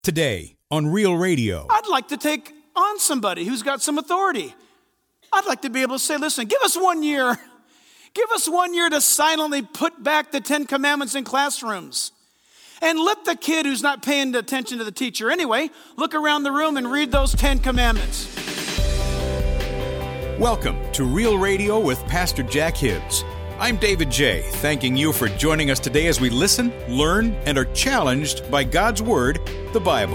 Today on Real Radio. I'd like to take on somebody who's got some authority. I'd like to be able to say, listen, give us 1 year. Give us 1 year to silently put back the 10 Commandments in classrooms. And let the kid who's not paying attention to the teacher anyway, look around the room and read those 10 Commandments. Welcome to Real Radio with Pastor Jack Hibbs. I'm David J., thanking you for joining us today as we listen, learn, and are challenged by God's Word, the Bible.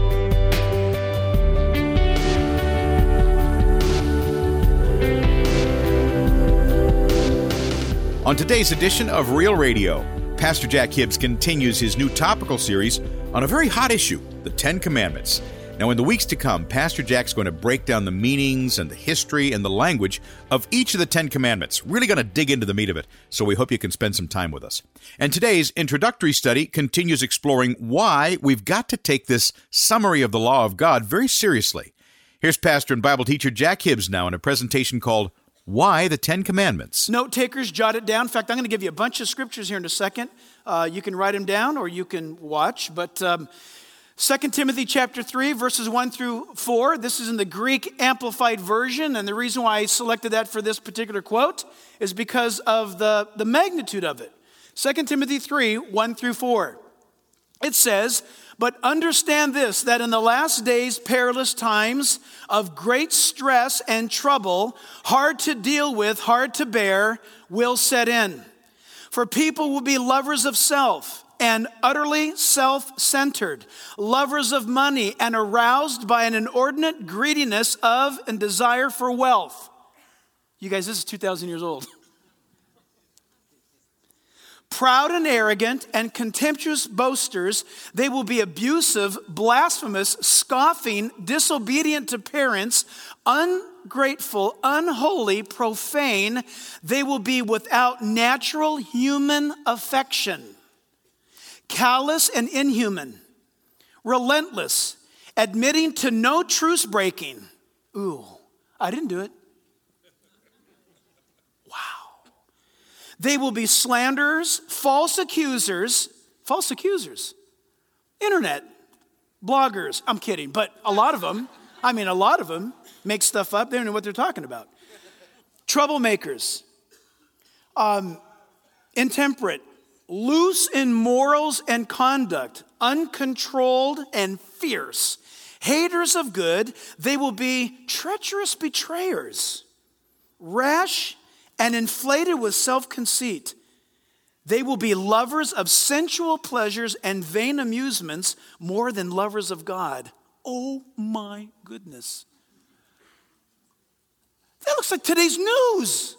On today's edition of Real Radio, Pastor Jack Hibbs continues his new topical series on a very hot issue, the 10 Commandments. Now, in the weeks to come, Pastor Jack's going to break down the meanings and the history and the language of each of the 10 Commandments. Really going to dig into the meat of it, so we hope you can spend some time with us. And today's introductory study continues exploring why we've got to take this summary of the law of God very seriously. Here's pastor and Bible teacher Jack Hibbs now in a presentation called Why the 10 Commandments. Note takers, jot it down. In fact, I'm going to give you a bunch of scriptures here in a second. You can write them down or you can watch, but 2 Timothy chapter 3, verses 1 through 4. This is in the Greek Amplified Version, and the reason why I selected that for this particular quote is because of the magnitude of it. 2 Timothy 3, 1 through 4. It says, "But understand this, that in the last days perilous times of great stress and trouble, hard to deal with, hard to bear, will set in. For people will be lovers of self, and utterly self-centered, lovers of money, and aroused by an inordinate greediness of and desire for wealth." You guys, this is 2,000 years old. "Proud and arrogant and contemptuous boasters, they will be abusive, blasphemous, scoffing, disobedient to parents, ungrateful, unholy, profane. They will be without natural human affection. Callous and inhuman, relentless, admitting to no truce breaking." Ooh, I didn't do it. Wow. "They will be slanderers, false accusers, internet, bloggers." I'm kidding, but a lot of them make stuff up. They don't know what they're talking about. "Troublemakers, intemperate, loose in morals and conduct, uncontrolled and fierce, haters of good. They will be treacherous betrayers, rash and inflated with self-conceit. They will be lovers of sensual pleasures and vain amusements more than lovers of God." Oh my goodness. That looks like today's news.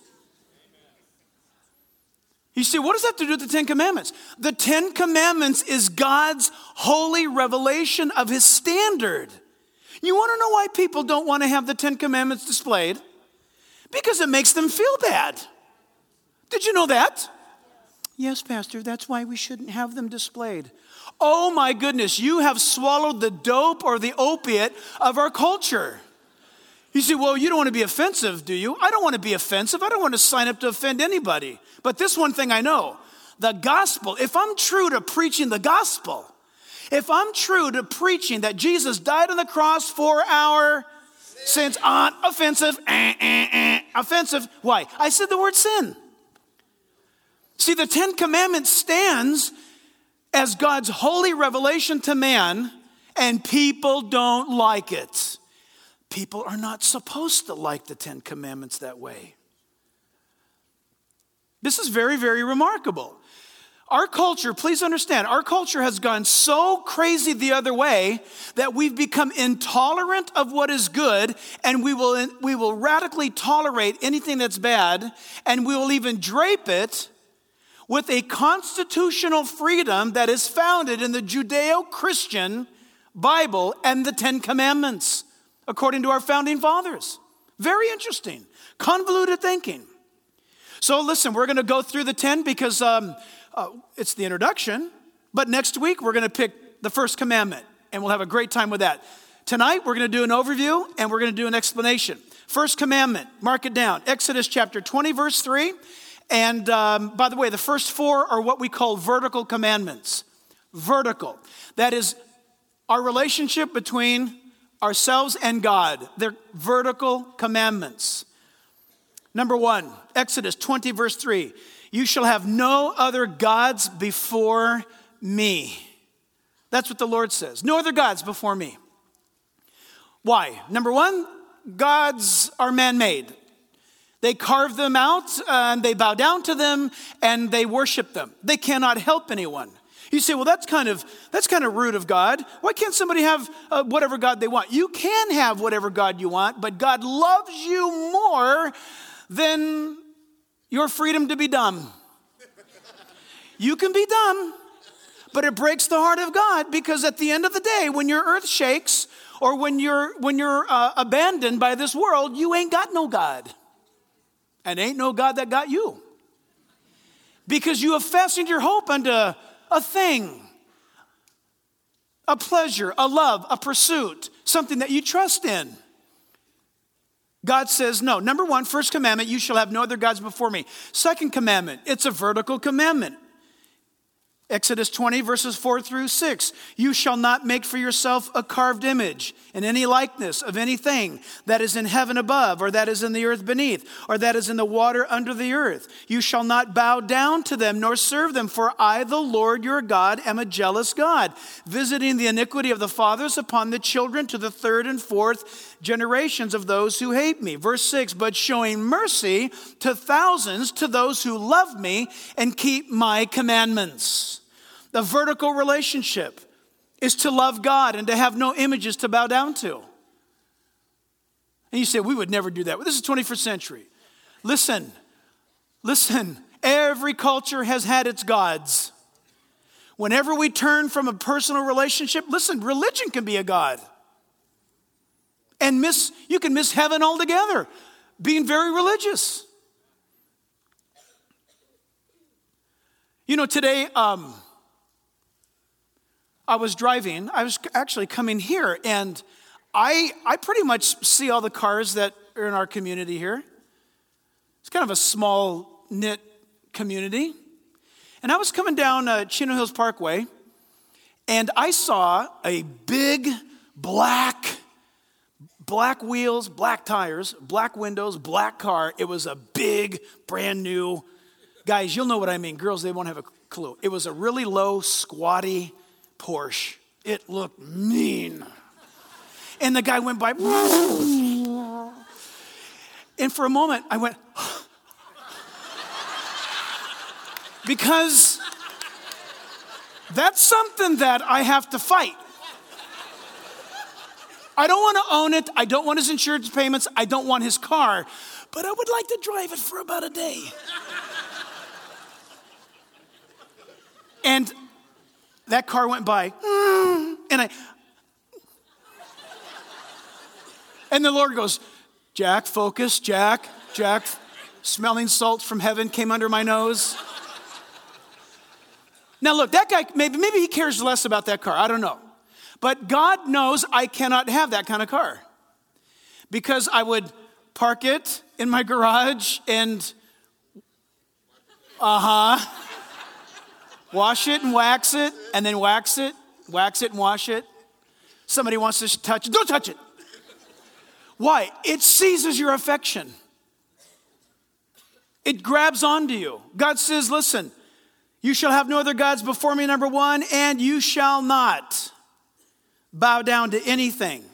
You see, what does that have to do with the 10 Commandments? The 10 Commandments is God's holy revelation of His standard. You want to know why people don't want to have the 10 Commandments displayed? Because it makes them feel bad. Did you know that? Yes, Pastor, that's why we shouldn't have them displayed. Oh my goodness, you have swallowed the dope or the opiate of our culture. You say, well, you don't want to be offensive, do you? I don't want to be offensive. I don't want to sign up to offend anybody. But this one thing I know, the gospel, if I'm true to preaching the gospel, if I'm true to preaching that Jesus died on the cross for our sins, offensive, offensive. Why? I said the word sin. See, the 10 Commandments stands as God's holy revelation to man, and people don't like it. People are not supposed to like the 10 Commandments that way. This is very, very remarkable. Our culture, please understand, our culture has gone so crazy the other way that we've become intolerant of what is good, and we will radically tolerate anything that's bad, and we will even drape it with a constitutional freedom that is founded in the Judeo-Christian Bible and the 10 Commandments, according to our founding fathers. Very interesting. Convoluted thinking. So listen, we're going to go through the 10 because it's the introduction. But next week, we're going to pick the first commandment, and we'll have a great time with that. Tonight, we're going to do an overview, and we're going to do an explanation. First commandment, mark it down. Exodus chapter 20, verse 3. And by the way, the first four are what we call vertical commandments. Vertical. That is, our relationship between ourselves and God. They're vertical commandments. Number 1, Exodus 20, verse 3. You shall have no other gods before me. That's what the Lord says. No other gods before me. Why? Number 1, gods are man-made. They carve them out, and they bow down to them, and they worship them. They cannot help anyone. You say, well, that's kind of rude of God. Why can't somebody have whatever God they want? You can have whatever God you want, but God loves you more than your freedom to be dumb. You can be dumb, but it breaks the heart of God, because at the end of the day, when your earth shakes or when you're abandoned by this world, you ain't got no God. And ain't no God that got you. Because you have fastened your hope unto a thing, a pleasure, a love, a pursuit, something that you trust in. God says no. Number 1, first commandment, you shall have no other gods before me. Second commandment, it's a vertical commandment. Exodus 20, verses 4 through 6. You shall not make for yourself a carved image in any likeness of anything that is in heaven above, or that is in the earth beneath, or that is in the water under the earth. You shall not bow down to them nor serve them, for I, the Lord your God, am a jealous God, visiting the iniquity of the fathers upon the children to the 3rd and 4th generations of those who hate me. Verse 6, but showing mercy to thousands, to those who love me and keep my commandments. The vertical relationship is to love God and to have no images to bow down to. And you say, we would never do that. Well, this is 21st century. Listen. Every culture has had its gods. Whenever we turn from a personal relationship, listen, religion can be a god. And you can miss heaven altogether, being very religious. You know, today, I was driving. I was actually coming here, and I pretty much see all the cars that are in our community here. It's kind of a small, knit community. And I was coming down Chino Hills Parkway, and I saw a big black wheels, black tires, black windows, black car. It was a big, brand new, guys, you'll know what I mean. Girls, they won't have a clue. It was a really low, squatty Porsche. It looked mean. And the guy went by. And for a moment, I went, because that's something that I have to fight. I don't want to own it. I don't want his insurance payments. I don't want his car. But I would like to drive it for about a day. And that car went by, and the Lord goes, Jack, focus, Jack, smelling salts from heaven came under my nose. Now look, that guy, maybe he cares less about that car, I don't know. But God knows I cannot have that kind of car, because I would park it in my garage and, wash it and wax it, and then wax it and wash it. Somebody wants to touch it, don't touch it. Why? It seizes your affection. It grabs onto you. God says, listen, you shall have no other gods before me, number 1, and you shall not bow down to anything.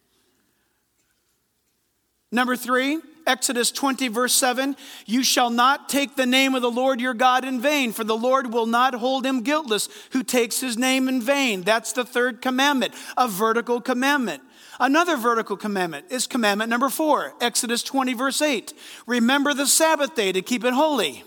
Number 3, Exodus 20, verse 7, you shall not take the name of the Lord your God in vain, for the Lord will not hold him guiltless who takes his name in vain. That's the 3rd commandment, a vertical commandment. Another vertical commandment is commandment number 4, Exodus 20, verse 8. Remember the Sabbath day to keep it holy.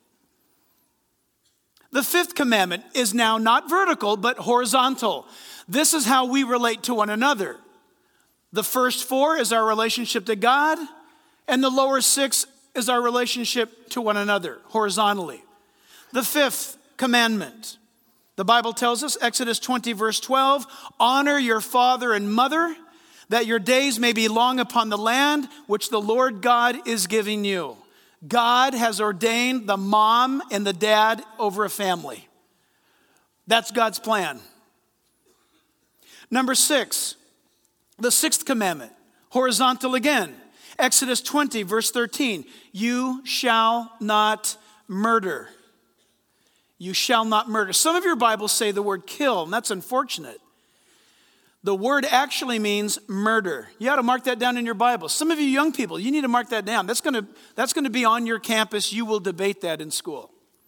The 5th commandment is now not vertical, but horizontal. This is how we relate to one another. The first 4 is our relationship to God, and the lower 6 is our relationship to one another, horizontally. The 5th commandment, the Bible tells us, Exodus 20, verse 12, honor your father and mother, that your days may be long upon the land which the Lord God is giving you. God has ordained the mom and the dad over a family. That's God's plan. Number 6, the 6th commandment, horizontal again. Exodus 20, verse 13. You shall not murder. You shall not murder. Some of your Bibles say the word kill, and that's unfortunate. The word actually means murder. You ought to mark that down in your Bible. Some of you young people, you need to mark that down. That's going to be on your campus. You will debate that in school.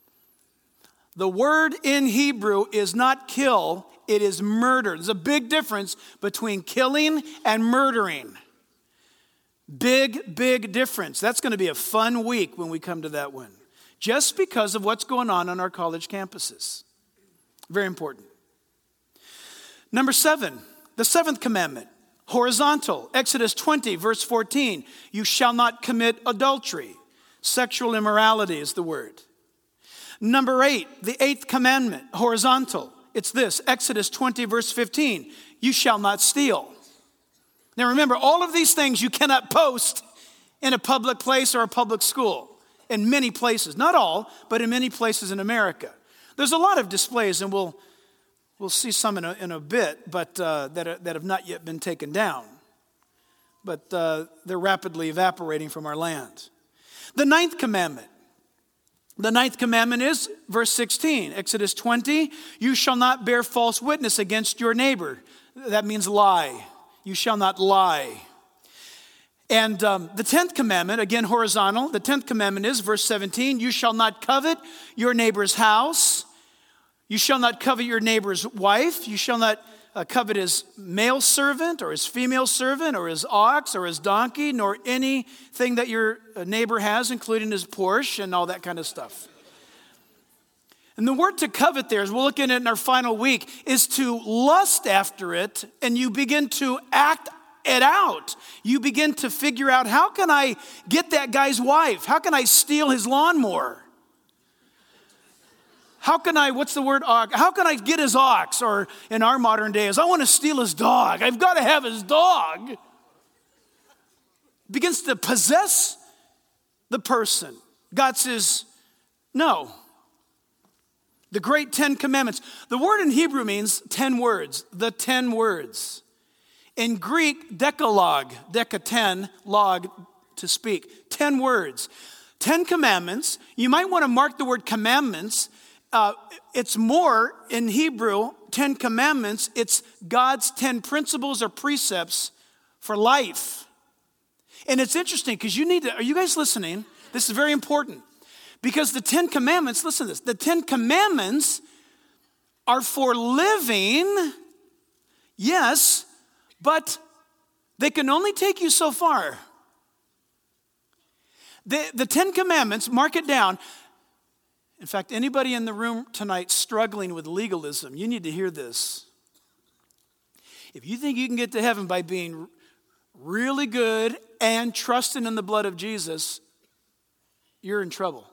The word in Hebrew is not kill, it is murder. There's a big difference between killing and murdering. Big, big difference. That's going to be a fun week when we come to that one. Just because of what's going on our college campuses. Very important. Number 7, the 7th commandment, horizontal. Exodus 20, verse 14. You shall not commit adultery. Sexual immorality is the word. Number 8, the 8th commandment, horizontal. It's this, Exodus 20, verse 15. You shall not steal. Now remember, all of these things you cannot post in a public place or a public school. In many places, not all, but in many places in America. There's a lot of displays, and we'll see some in a bit, but that have not yet been taken down. But they're rapidly evaporating from our land. The 9th commandment. The 9th commandment is verse 16, Exodus 20. You shall not bear false witness against your neighbor. That means lie. You shall not lie. And the 10th commandment, again horizontal, the 10th commandment is verse 17, you shall not covet your neighbor's house. You shall not covet your neighbor's wife. You shall not covet his male servant or his female servant or his ox or his donkey, nor anything that your neighbor has, including his Porsche and all that kind of stuff. And the word to covet there, as we'll look at it in our final week, is to lust after it, and you begin to act it out. You begin to figure out, how can I get that guy's wife? How can I steal his lawnmower? How can I, what's the word, how can I get his ox? Or in our modern days, I want to steal his dog. I've got to have his dog. Begins to possess the person. God says, no. The great 10 commandments. The word in Hebrew means 10 words, the 10 words. In Greek, decalogue, deca 10, log, to speak, 10 words. 10 commandments. You might want to mark the word commandments. It's more in Hebrew, 10 commandments. It's God's 10 principles or precepts for life. And it's interesting because are you guys listening? This is very important. Because the 10 commandments, listen to this, the 10 commandments are for living, yes, but they can only take you so far. The 10 commandments, mark it down. In fact, anybody in the room tonight struggling with legalism, you need to hear this. If you think you can get to heaven by being really good and trusting in the blood of Jesus, you're in trouble.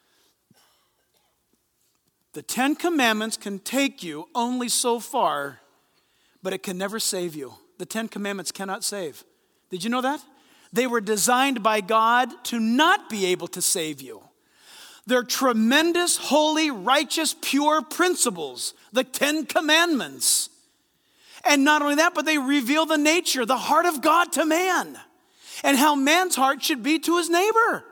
The 10 commandments can take you only so far, but it can never save you. The 10 commandments cannot save. Did you know that? They were designed by God to not be able to save you. They're tremendous, holy, righteous, pure principles, the 10 commandments. And not only that, but they reveal the nature, the heart of God to man, and how man's heart should be to his neighbor.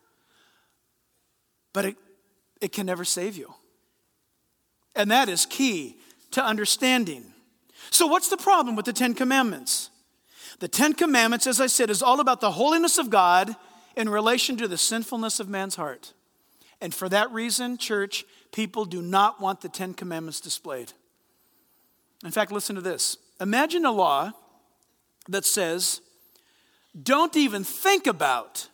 But it can never save you. And that is key to understanding. So what's the problem with the 10 commandments? The 10 commandments, as I said, is all about the holiness of God in relation to the sinfulness of man's heart. And for that reason, church, people do not want the 10 commandments displayed. In fact, listen to this. Imagine a law that says, don't even think about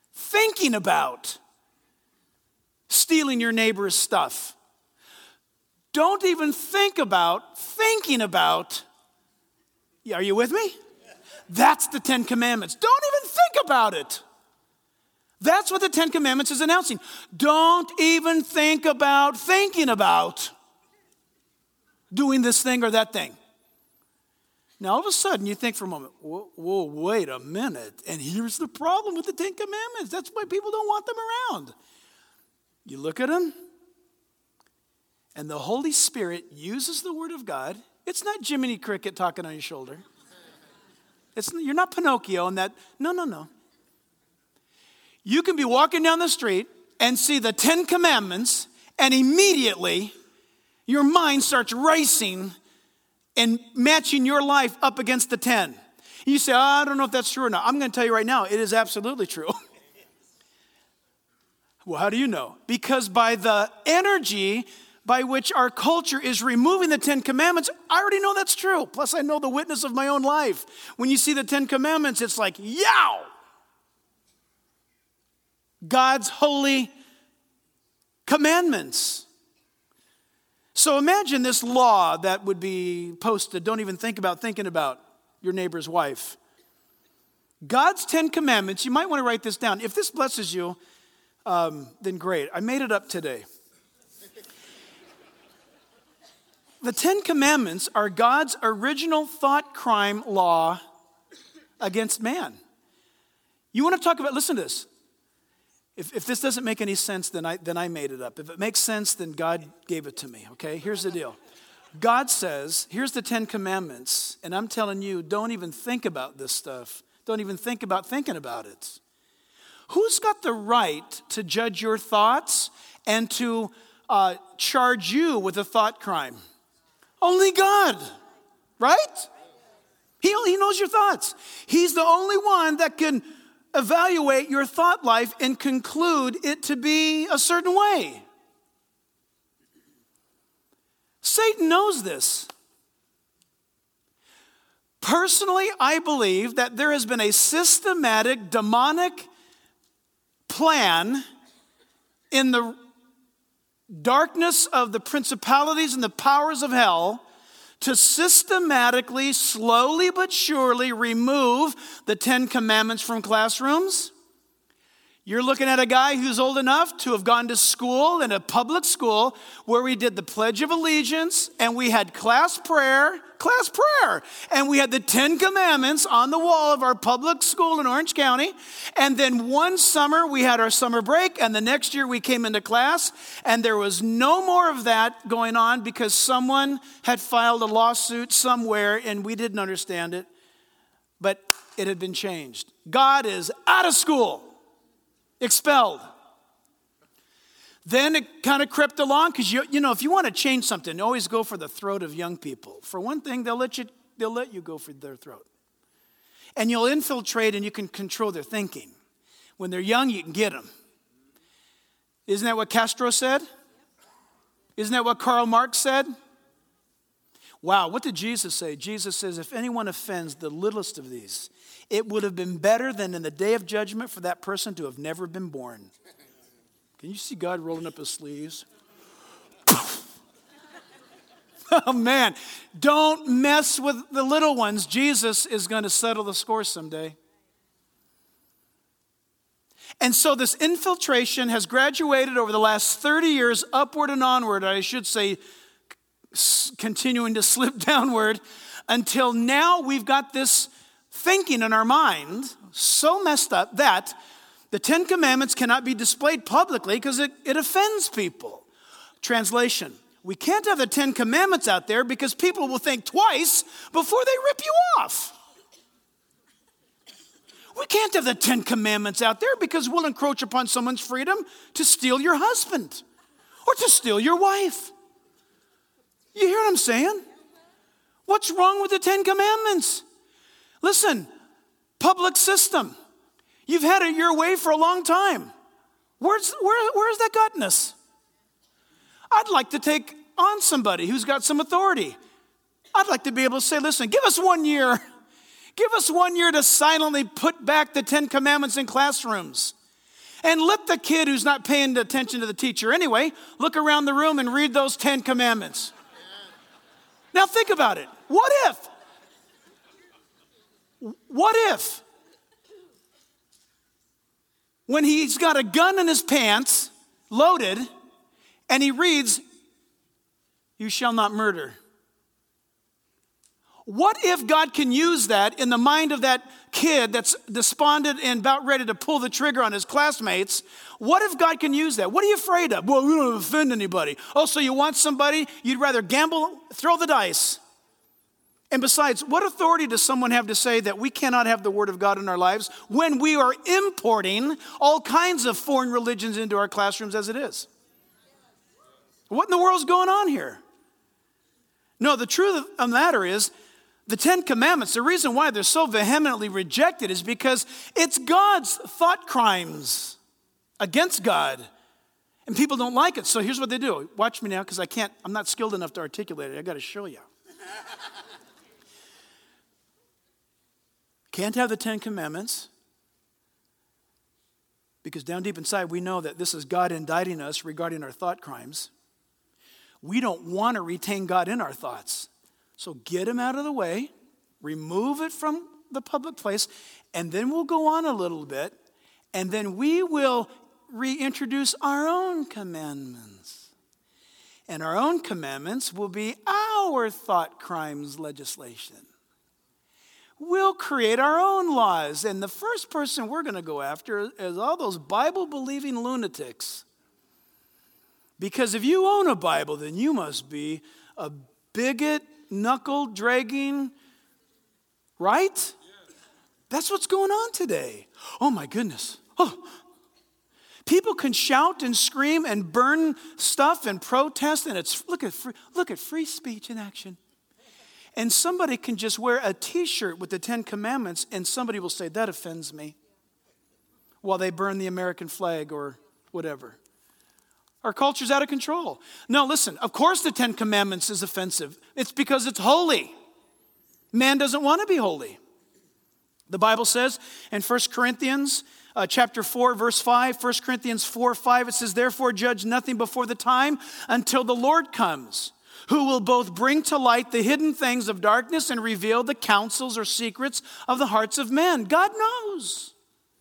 stealing your neighbor's stuff. Don't even think about thinking about, are you with me? That's the 10 commandments. Don't even think about it. That's what the 10 commandments is announcing. Don't even think about thinking about doing this thing or that thing. Now, all of a sudden, you think for a moment, whoa, wait a minute. And here's the problem with the 10 commandments. That's why people don't want them around. You look at them, and the Holy Spirit uses the Word of God It's not Jiminy Cricket talking on your shoulder. You're not Pinocchio in that. No. You can be walking down the street and see the 10 Commandments, and immediately your mind starts racing and matching your life up against the 10. You say, I don't know if that's true or not. I'm going to tell you right now, it is absolutely true. Well, how do you know? Because by the energy by which our culture is removing the 10 Commandments, I already know that's true. Plus, I know the witness of my own life. When you see the 10 Commandments, it's like, yow! God's holy commandments. So imagine this law that would be posted. Don't even think about thinking about your neighbor's wife. God's 10 Commandments, you might want to write this down. If this blesses you, then great. I made it up today. The 10 Commandments are God's original thought crime law against man. You want to talk about, listen to this. If this doesn't make any sense, then I made it up. If it makes sense, then God gave it to me, okay? Here's the deal. God says, here's the 10 Commandments, and I'm telling you, don't even think about this stuff. Don't even think about thinking about it. Who's got the right to judge your thoughts and to charge you with a thought crime? Only God, right? He knows your thoughts. He's the only one that can evaluate your thought life and conclude it to be a certain way. Satan knows this. Personally, I believe that there has been a systematic demonic plan in the darkness of the principalities and the powers of hell to systematically, slowly but surely remove the 10 Commandments from classrooms. You're looking at a guy who's old enough to have gone to school in a public school where we did the Pledge of Allegiance and we had class prayer, and we had the 10 Commandments on the wall of our public school in Orange County. And then one summer we had our summer break, and the next year we came into class, and there was no more of that going on because someone had filed a lawsuit somewhere and we didn't understand it, but it had been changed. God is out of school. Expelled. Then it kind of crept along because you know if you want to change something, always go for the throat of young people. For one thing, they'll let you go for their throat, and you'll infiltrate and you can control their thinking. When they're young, you can get them. Isn't that what Castro said? Isn't that what Karl Marx said? Wow, what did Jesus say? Jesus says, if anyone offends the littlest of these, it would have been better than in the day of judgment for that person to have never been born. Can you see God rolling up his sleeves? Oh man, don't mess with the little ones. Jesus is going to settle the score someday. And so this infiltration has graduated over the last 30 years, upward and onward, I should say, continuing to slip downward, until now we've got this thinking in our mind so messed up that the 10 Commandments cannot be displayed publicly because it offends people. Translation, we can't have the 10 Commandments out there because people will think twice before they rip you off. We can't have the 10 Commandments out there because we'll encroach upon someone's freedom to steal your husband or to steal your wife. You hear what I'm saying? What's wrong with the 10 Commandments? Listen, public system. You've had it your way for a long time. Where's that gotten us? I'd like to take on somebody who's got some authority. I'd like to be able to say, listen, give us 1 year. Give us 1 year to silently put back the 10 Commandments in classrooms. And let the kid who's not paying attention to the teacher anyway, look around the room and read those 10 Commandments. Now think about it. What if when he's got a gun in his pants, loaded, and he reads, you shall not murder? What if God can use that in the mind of that kid that's despondent and about ready to pull the trigger on his classmates? What if God can use that? What are you afraid of? Well, we don't offend anybody. Oh, so you want somebody, you'd rather gamble, throw the dice. And besides, what authority does someone have to say that we cannot have the Word of God in our lives when we are importing all kinds of foreign religions into our classrooms as it is? What in the world's going on here? No, the truth of the matter is, the Ten Commandments, the reason why they're so vehemently rejected is because it's God's thought crimes against God. And people don't like it. So here's what they do. Watch me now, because I'm not skilled enough to articulate it. I got to show you. Can't have the Ten Commandments because down deep inside we know that this is God indicting us regarding our thought crimes. We don't want to retain God in our thoughts. So get him out of the way, remove it from the public place, and then we'll go on a little bit, and then we will reintroduce our own commandments. And our own commandments will be our thought crimes legislation. We'll create our own laws. And the first person we're going to go after is all those Bible-believing lunatics. Because if you own a Bible, then you must be a bigot, knuckle-dragging, right? That's what's going on today. Oh, my goodness. Oh. People can shout and scream and burn stuff and protest, and look at free speech in action. And somebody can just wear a T-shirt with the Ten Commandments, and somebody will say, that offends me, while they burn the American flag or whatever. Our culture's out of control. No, listen, of course the Ten Commandments is offensive. It's because it's holy. Man doesn't want to be holy. The Bible says in 1 Corinthians chapter 4, verse 5, 1 Corinthians 4, 5, it says, therefore judge nothing before the time until the Lord comes, who will both bring to light the hidden things of darkness and reveal the counsels or secrets of the hearts of men. God knows.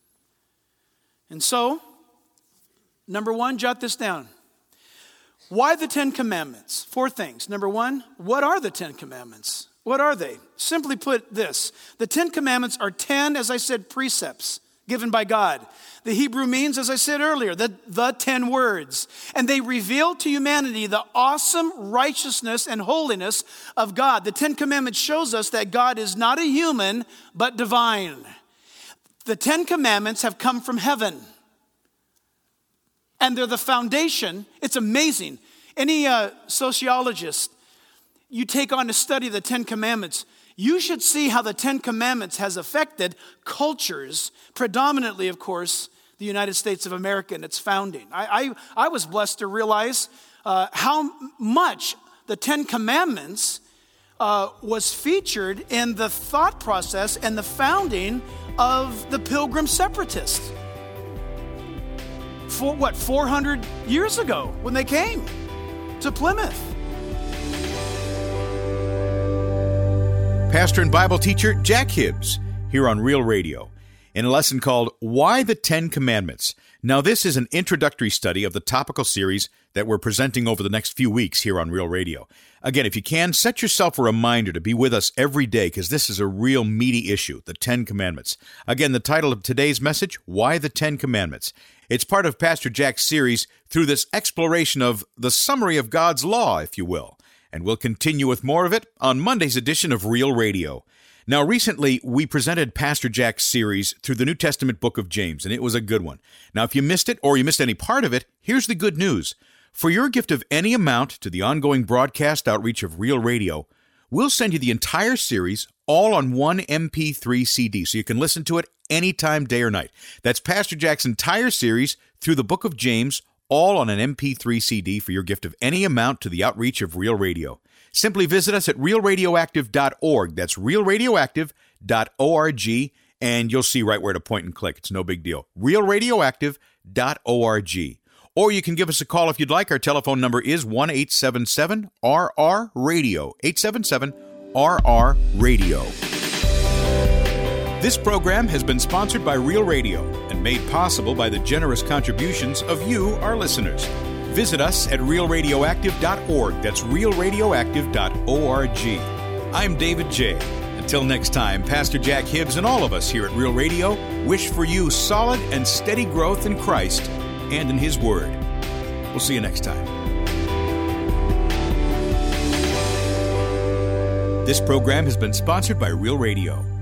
And so, number one, jot this down. Why the Ten Commandments? 4 things. Number one, what are the Ten Commandments? What are they? Simply put this. The Ten Commandments are 10, as I said, precepts given by God. The Hebrew means, as I said earlier, the 10 words. And they reveal to humanity the awesome righteousness and holiness of God. The Ten Commandments shows us that God is not a human, but divine. The Ten Commandments have come from heaven. And they're the foundation. It's amazing. Any sociologist, you take on to study the Ten Commandments, you should see how the Ten Commandments has affected cultures, predominantly, of course, the United States of America and its founding. I was blessed to realize how much the Ten Commandments was featured in the thought process and the founding of the Pilgrim Separatists. 400 years ago when they came to Plymouth. Pastor and Bible teacher Jack Hibbs here on Real Radio in a lesson called Why the Ten Commandments. Now, this is an introductory study of the topical series that we're presenting over the next few weeks here on Real Radio. Again, if you can, set yourself a reminder to be with us every day because this is a real meaty issue, the Ten Commandments. Again, the title of today's message, Why the Ten Commandments. It's part of Pastor Jack's series through this exploration of the summary of God's law, if you will. And we'll continue with more of it on Monday's edition of Real Radio. Now, recently, we presented Pastor Jack's series through the New Testament book of James, and it was a good one. Now, if you missed it or you missed any part of it, here's the good news. For your gift of any amount to the ongoing broadcast outreach of Real Radio, we'll send you the entire series all on one MP3 CD, so you can listen to it anytime, day or night. That's Pastor Jack's entire series through the book of James, all on an MP3 CD for your gift of any amount to the outreach of Real Radio. Simply visit us at realradioactive.org. That's realradioactive.org, and you'll see right where to point and click. It's no big deal. realradioactive.org. Or you can give us a call if you'd like. Our telephone number is 1-877-RR-RADIO, 877-RR-RADIO. This program has been sponsored by Real Radio and made possible by the generous contributions of you, our listeners. Visit us at realradioactive.org. That's realradioactive.org. I'm David J. Until next time, Pastor Jack Hibbs and all of us here at Real Radio wish for you solid and steady growth in Christ and in His Word. We'll see you next time. This program has been sponsored by Real Radio.